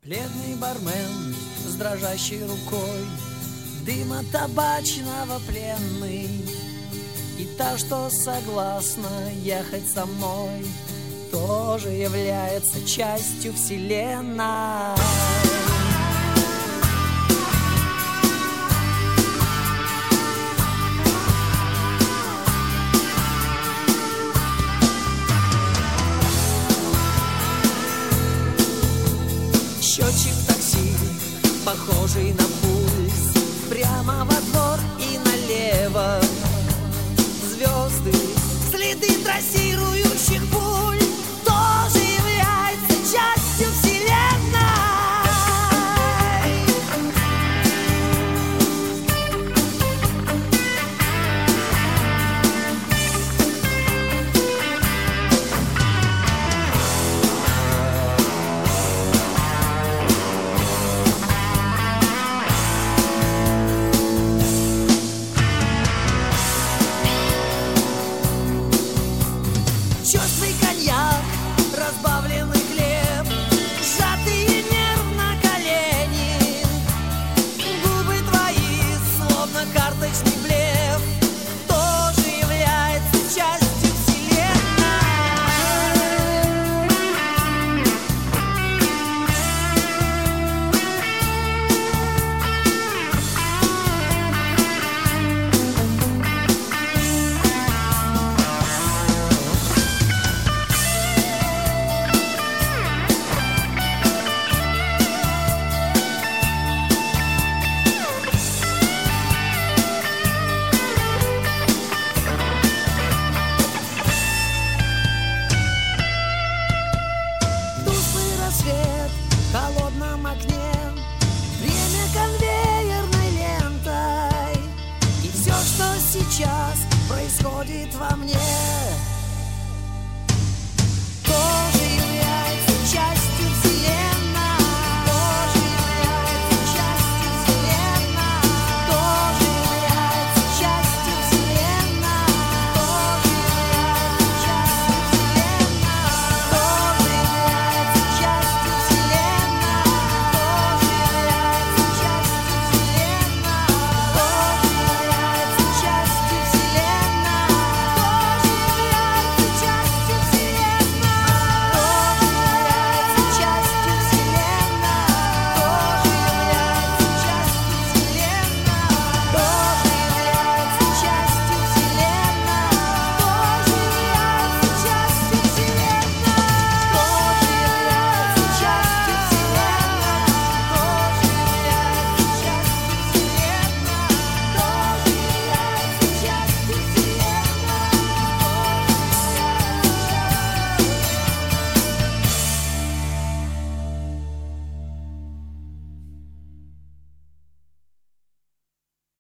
Бледный бармен с дрожащей рукой, дыма табачного пленный, и та, что согласна ехать со мной, тоже является частью вселенной. Счетчик такси, похожий на пульс, прямо во двор и налево. Звезды, следы трассирующих пуль, тоже является частью вселенной. Черствый коньяк, разбавленный хлеб, сжатые нервно колени, губы твои, словно карточный блеф, тоже является частью вселенной. Свет в холодном окне, время конвейерной лентой, и все, что сейчас происходит во мне,